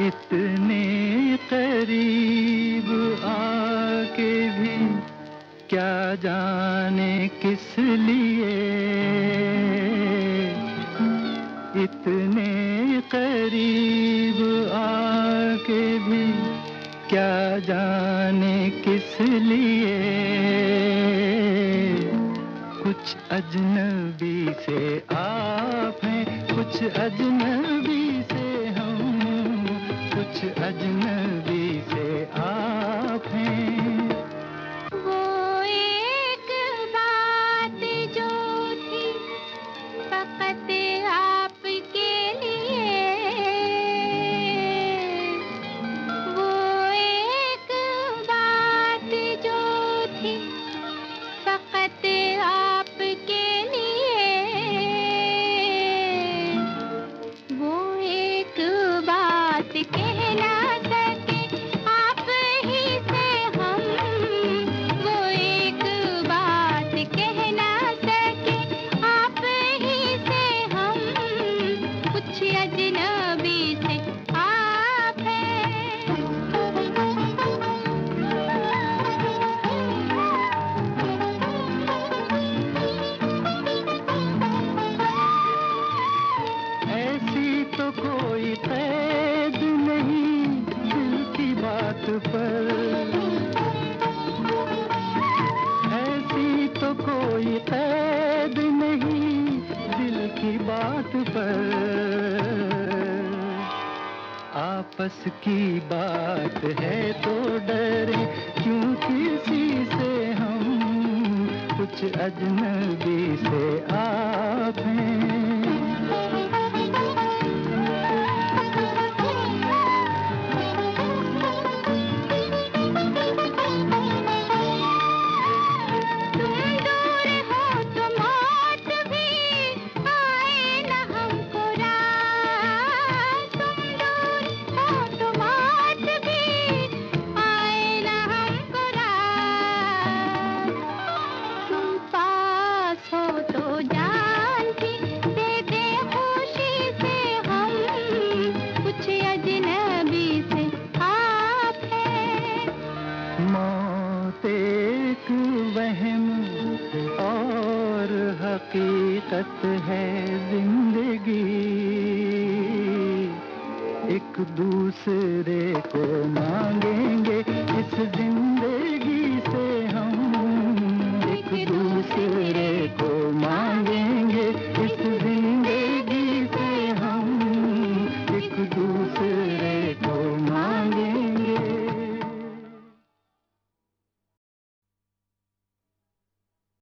इतने करीब आके भी क्या जाने किस लिए, इतने करीब आके भी क्या जाने किस लिए, कुछ अजनबी से आप हैं, कुछ अजनबी से हम, कुछ अजनबी से आप हैं। वो एक बात जो थी फकत आपके लिए, वो एक बात जो थी फकत आपके लिए, वो एक बात कहना कोई कैद नहीं दिल की बात पर, ऐसी तो कोई कैद नहीं दिल की बात पर, आपस की बात है तो डरे क्यों किसी से हम, कुछ अजनबी से आप हैं। मौत एक वहम और हकीकत है जिंदगी, एक दूसरे को